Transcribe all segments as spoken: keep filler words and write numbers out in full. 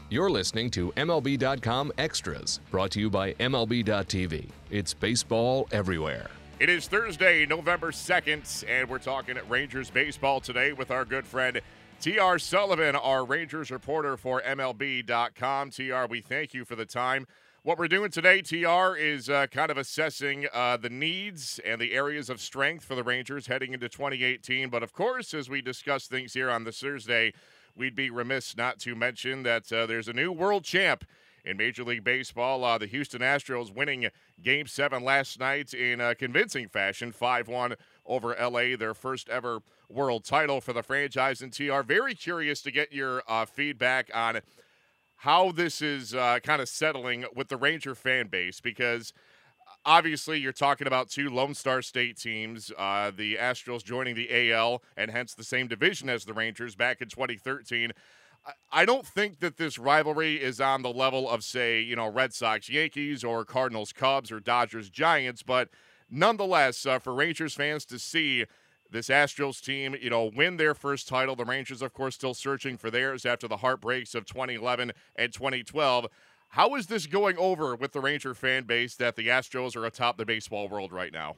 You're listening to M L B dot com Extras, brought to you by M L B dot T V. It's baseball everywhere. It is Thursday, November second, and we're talking Rangers baseball today with our good friend T R Sullivan, our Rangers reporter for M L B dot com. T R, we thank you for the time. What we're doing today, T R, is uh, kind of assessing uh, the needs and the areas of strength for the Rangers heading into twenty eighteen. But, of course, as we discuss things here on this Thursday, we'd be remiss not to mention that uh, there's a new world champ in Major League Baseball. Uh, the Houston Astros winning Game seven last night in a convincing fashion, five one over L A, their first ever world title for the franchise. And T R, very curious to get your uh, feedback on how this is uh, kind of settling with the Ranger fan base, because obviously you're talking about two Lone Star State teams, uh, the Astros joining the A L and hence the same division as the Rangers back in twenty thirteen. I don't think that this rivalry is on the level of, say, you know, Red Sox Yankees or Cardinals Cubs or Dodgers Giants, but nonetheless, uh, for Rangers fans to see this Astros team, you know, win their first title, the Rangers, of course, still searching for theirs after the heartbreaks of twenty eleven and twenty twelve. How is this going over with the Ranger fan base that the Astros are atop the baseball world right now?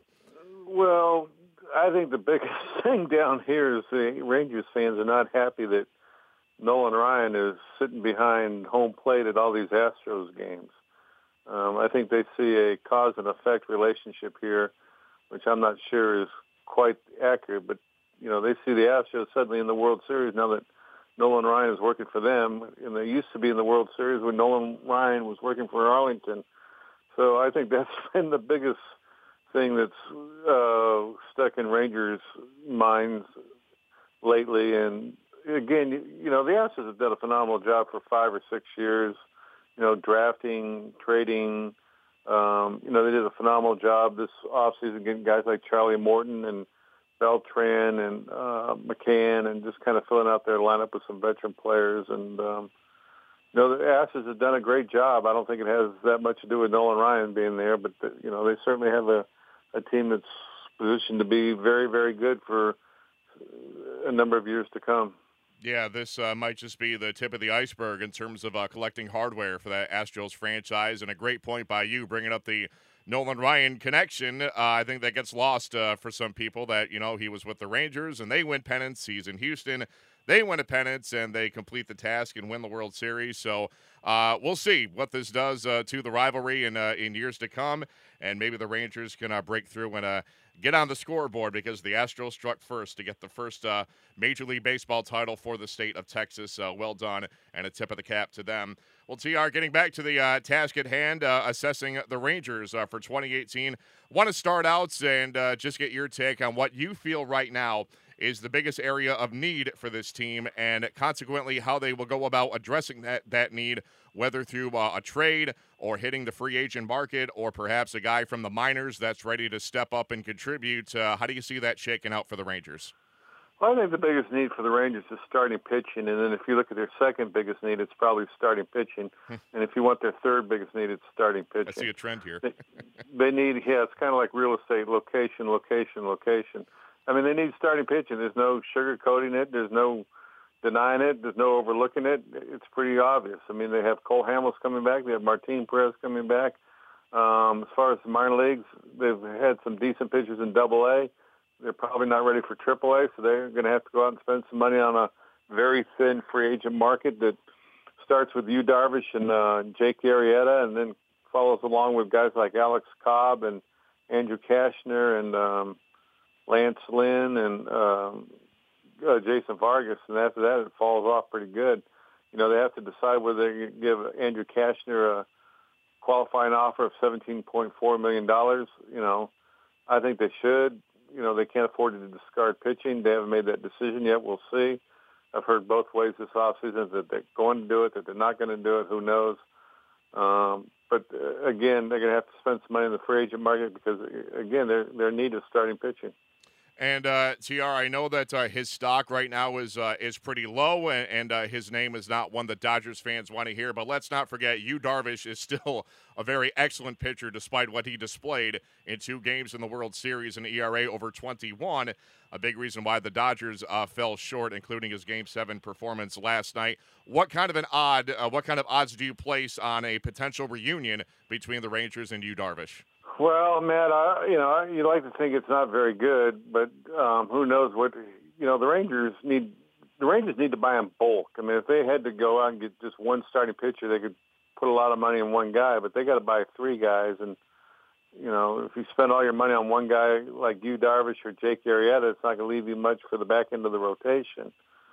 Well, I think the biggest thing down here is the Rangers fans are not happy that Nolan Ryan is sitting behind home plate at all these Astros games. Um, I think they see a cause and effect relationship here, which I'm not sure is quite accurate. But, you know, they see the Astros suddenly in the World Series now that Nolan Ryan is working for them. And they used to be in the World Series when Nolan Ryan was working for Arlington. So I think that's been the biggest thing that's uh, stuck in Rangers' minds lately. And again, you know, the Astros have done a phenomenal job for five or six years, you know, drafting, trading. Um, you know, they did a phenomenal job this offseason getting guys like Charlie Morton and Beltran and uh, McCann and just kind of filling out their lineup with some veteran players. And, um, you know, the Astros have done a great job. I don't think it has that much to do with Nolan Ryan being there, but, the, you know, they certainly have a, a team that's positioned to be very, very good for a number of years to come. Yeah, this uh, might just be the tip of the iceberg in terms of uh, collecting hardware for that Astros franchise. And a great point by you bringing up the Nolan Ryan connection. Uh, I think that gets lost uh, for some people that, you know, he was with the Rangers and they win pennants. He's in Houston. They win a pennant and they complete the task and win the World Series. So uh, we'll see what this does uh, to the rivalry in, uh, in years to come. And maybe the Rangers can uh, break through and uh, get on the scoreboard, because the Astros struck first to get the first uh, Major League Baseball title for the state of Texas. Uh, well done, and a tip of the cap to them. Well, T R, getting back to the uh, task at hand, uh, assessing the Rangers uh, for twenty eighteen. Want to start out and uh, just get your take on what you feel right now is the biggest area of need for this team, and consequently how they will go about addressing that, that need, whether through uh, a trade or hitting the free agent market, or perhaps a guy from the minors that's ready to step up and contribute. Uh, how do you see that shaking out for the Rangers? Well, I think the biggest need for the Rangers is starting pitching, and then if you look at their second biggest need, it's probably starting pitching. And if you want their third biggest need, it's starting pitching. I see a trend here. they, they need, yeah, it's kind of like real estate, location, location, location. I mean, they need starting pitching. There's no sugarcoating it. There's no denying it. There's no overlooking it. It's pretty obvious. I mean, they have Cole Hamels coming back. They have Martin Perez coming back. Um, as far as the minor leagues, they've had some decent pitchers in Double A. They're probably not ready for Triple A, so they're going to have to go out and spend some money on a very thin free agent market that starts with Yu Darvish and uh, Jake Arrieta, and then follows along with guys like Alex Cobb and Andrew Kashner and um, Lance Lynn and um, uh, Jason Vargas, and after that it falls off pretty good. You know, they have to decide whether they give Andrew Kashner a qualifying offer of seventeen point four million dollars. You know, I think they should. You know, they can't afford to discard pitching. They haven't made that decision yet. We'll see. I've heard both ways this offseason, that they're going to do it, that they're not going to do it. Who knows? Um, but, uh, again, they're going to have to spend some money in the free agent market because, again, their their need is starting pitching. And uh, T R, I know that uh, his stock right now is uh, is pretty low, and, and uh, his name is not one that Dodgers fans want to hear. But let's not forget, Yu Darvish is still a very excellent pitcher, despite what he displayed in two games in the World Series, an E R A over twenty-one. A big reason why the Dodgers uh, fell short, including his Game Seven performance last night. What kind of an odd, uh, what kind of odds do you place on a potential reunion between the Rangers and Yu Darvish? Well, Matt, I, you know, you'd like to think it's not very good, but um, who knows what, you know, the Rangers need, the Rangers need to buy in bulk. I mean, if they had to go out and get just one starting pitcher, they could put a lot of money in one guy, but they got to buy three guys. And, you know, if you spend all your money on one guy like Yu Darvish or Jake Arrieta, it's not going to leave you much for the back end of the rotation.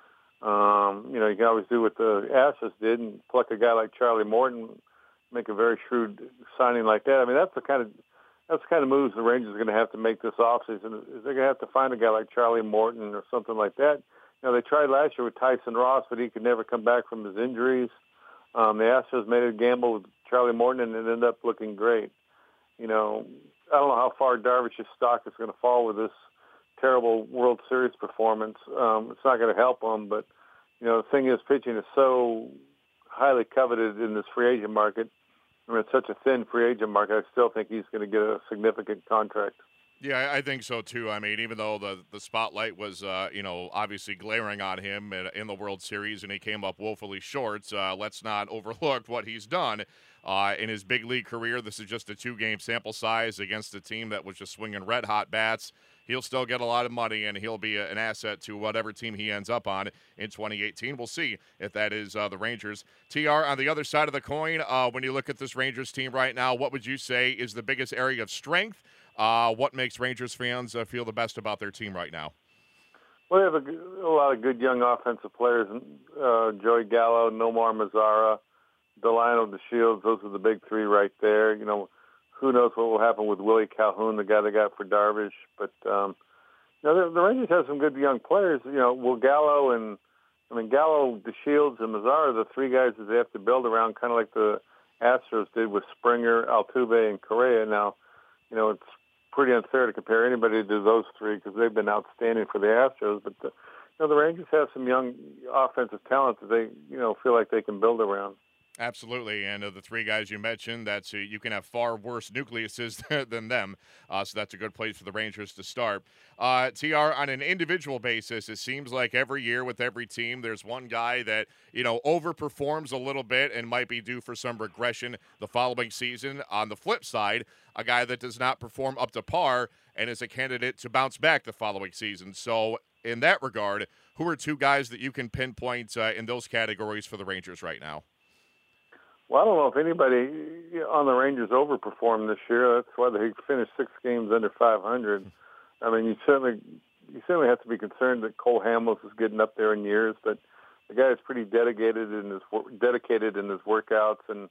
Um, you know, you can always do what the Astros did and pluck a guy like Charlie Morton, make a very shrewd signing like that. I mean, that's the kind of That's the kind of moves the Rangers are going to have to make this offseason. They're going to have to find a guy like Charlie Morton or something like that. You know, they tried last year with Tyson Ross, but he could never come back from his injuries. Um, the Astros made a gamble with Charlie Morton, and it ended up looking great. You know, I don't know how far Darvish's stock is going to fall with this terrible World Series performance. Um, it's not going to help him, but, you know, the thing is, pitching is so highly coveted in this free agent market. I mean, it's such a thin free agent market. I still think he's going to get a significant contract. Yeah, I think so too. I mean, even though the the spotlight was, uh, you know, obviously glaring on him in, in the World Series, and he came up woefully short, uh, let's not overlook what he's done uh, in his big league career. This is just a two-game sample size against a team that was just swinging red-hot bats. He'll still get a lot of money, and he'll be a, an asset to whatever team he ends up on in twenty eighteen. We'll see if that is uh, the Rangers. T R, on the other side of the coin, uh, when you look at this Rangers team right now, what would you say is the biggest area of strength? Uh, what makes Rangers fans uh, feel the best about their team right now? Well, they have a, good, a lot of good young offensive players. Uh, Joey Gallo, Nomar Mazara, Delino DeShields, those are the big three right there. You know, who knows what will happen with Willie Calhoun, the guy they got for Darvish. But, um, you know, the, the Rangers have some good young players. You know, Will Gallo and, I mean, Gallo, DeShields, and Mazara are the three guys that they have to build around, kind of like the Astros did with Springer, Altuve, and Correa. Now, you know, it's pretty unfair to compare anybody to those three because they've been outstanding for the Astros. But, the, you know, the Rangers have some young offensive talent that they, you know, feel like they can build around. Absolutely, and of the three guys you mentioned, that's uh, you can have far worse nucleuses than them, uh, so that's a good place for the Rangers to start. Uh, T R, on an individual basis, it seems like every year with every team, there's one guy that, you know, overperforms a little bit and might be due for some regression the following season. On the flip side, a guy that does not perform up to par and is a candidate to bounce back the following season. So in that regard, who are two guys that you can pinpoint uh, in those categories for the Rangers right now? Well, I don't know if anybody on the Rangers overperformed this year. That's why they finished six games under five hundred. I mean, you certainly you certainly have to be concerned that Cole Hamels is getting up there in years, but the guy is pretty dedicated in his dedicated in his workouts and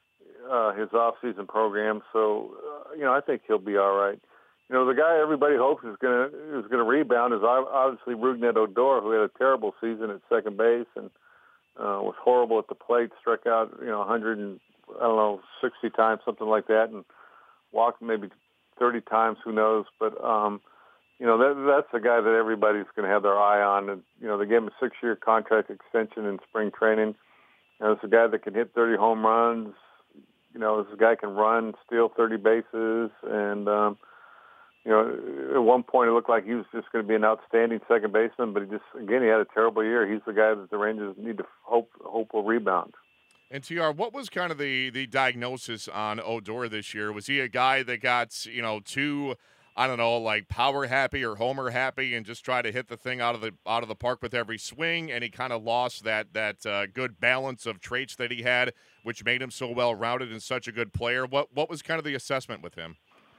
uh, his off-season program. So, uh, you know, I think he'll be all right. You know, the guy everybody hopes is going to is going to rebound is obviously Rougned Odor, who had a terrible season at second base and Uh, was horrible at the plate, struck out, you know, one hundred and, I don't know, sixty times, something like that, and walked maybe thirty times, who knows. But, um, you know, that, that's the guy that everybody's going to have their eye on. And, you know, they gave him a six-year contract extension in spring training. You know, it's a guy that can hit thirty home runs. You know, this guy can run, steal thirty bases, and, um, you know, at one point it looked like he was just going to be an outstanding second baseman, but he just, again, he had a terrible year. He's the guy that the Rangers need to hope hope will rebound. And T R, what was kind of the, the diagnosis on Odor this year? Was he a guy that got, you know, too, I don't know, like power happy or homer happy and just try to hit the thing out of the out of the park with every swing, and he kind of lost that that uh, good balance of traits that he had, which made him so well rounded and such a good player? What what was kind of the assessment with him?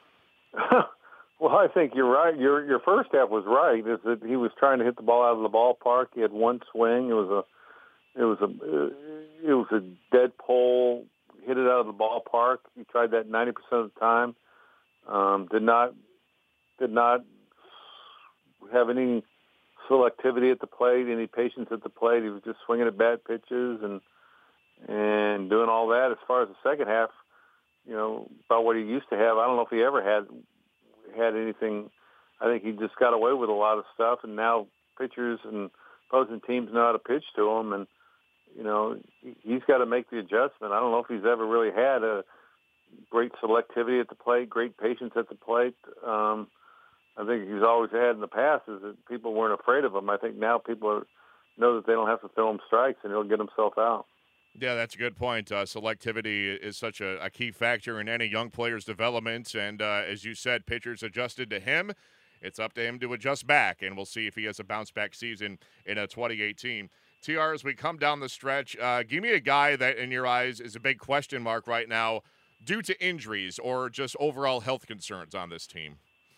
Well, I think you're right. Your your first half was right. Is that he was trying to hit the ball out of the ballpark. He had one swing. It was a it was a it was a dead pole. Hit it out of the ballpark. He tried that ninety percent of the time. Um, did not did not have any selectivity at the plate, any patience at the plate. He was just swinging at bad pitches and and doing all that. As far as the second half, you know, about what he used to have, I don't know if he ever had. had anything I think he just got away with a lot of stuff, and now pitchers and opposing teams know how to pitch to him, and you know he's got to make the adjustment. I don't know if he's ever really had a great selectivity at the plate, great patience at the plate. Um, I think he's always had in the past is that people weren't afraid of him. I think now people are, know that they don't have to throw him strikes, and he'll get himself out. Yeah, that's a good point. Uh, selectivity is such a, a key factor in any young player's development, and uh, as you said, pitchers adjusted to him. It's up to him to adjust back, and we'll see if he has a bounce-back season in a twenty eighteen. T R, as we come down the stretch, uh, give me a guy that, in your eyes, is a big question mark right now due to injuries or just overall health concerns on this team.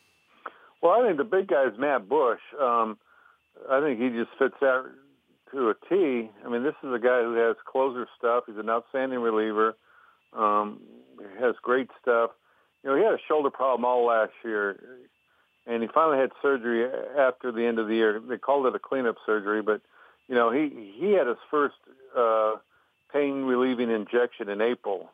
Well, I think the big guy is Matt Bush. Um, I think he just fits that to a T. I mean, this is a guy who has closer stuff. He's an outstanding reliever. Um, he has great stuff. You know, he had a shoulder problem all last year, and he finally had surgery after the end of the year. They called it a cleanup surgery, but, you know, he, he had his first uh, pain-relieving injection in April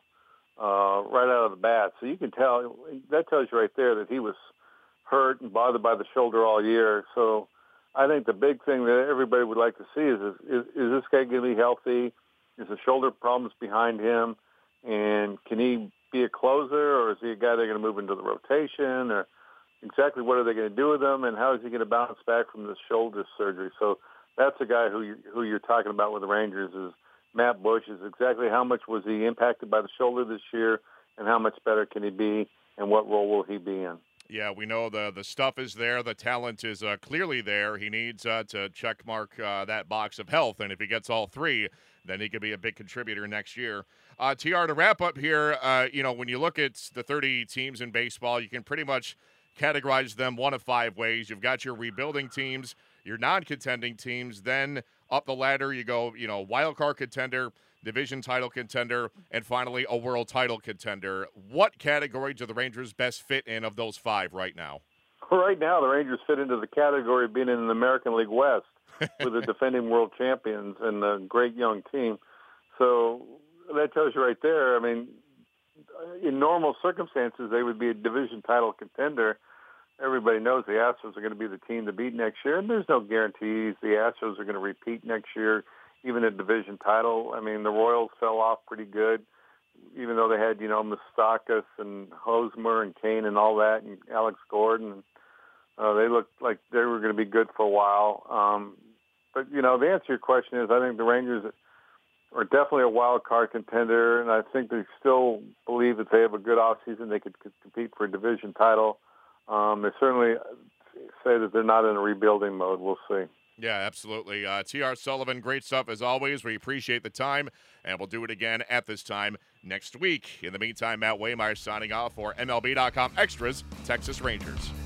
uh, right out of the bat. So you can tell, that tells you right there that he was hurt and bothered by the shoulder all year. So I think the big thing that everybody would like to see is, is, is this guy going to be healthy? Is the shoulder problems behind him? And can he be a closer, or is he a guy they're going to move into the rotation? Or exactly what are they going to do with him, and how is he going to bounce back from this shoulder surgery? So that's a guy who, you, who you're talking about with the Rangers is Matt Bush. Is exactly how much was he impacted by the shoulder this year, and how much better can he be, and what role will he be in? Yeah, we know the the stuff is there. The talent is uh, clearly there. He needs uh, to check mark uh, that box of health, and if he gets all three, then he could be a big contributor next year. Uh, T R, to wrap up here, uh, you know, when you look at the thirty teams in baseball, you can pretty much categorize them one of five ways. You've got your rebuilding teams, your non-contending teams, then up the ladder you go, you know, wild card contender, division title contender, and finally a world title contender. What category do the Rangers best fit in of those five right now? Right now, the Rangers fit into the category of being in the American League West with the defending world champions and a great young team. So that tells you right there, I mean, in normal circumstances, they would be a division title contender. Everybody knows the Astros are going to be the team to beat next year, and there's no guarantees the Astros are going to repeat next year, even a division title. I mean, the Royals fell off pretty good, even though they had, you know, Moustakas and Hosmer and Kane and all that, and Alex Gordon. Uh, they looked like they were going to be good for a while. Um, but, you know, the answer to your question is I think the Rangers are definitely a wild card contender, and I think they still believe that they have a good offseason. They could compete for a division title. Um, they certainly say that they're not in a rebuilding mode. We'll see. Yeah, absolutely. Uh, T R. Sullivan, great stuff as always. We appreciate the time, and we'll do it again at this time next week. In the meantime, Matt Waymeyer signing off for M L B dot com Extras, Texas Rangers.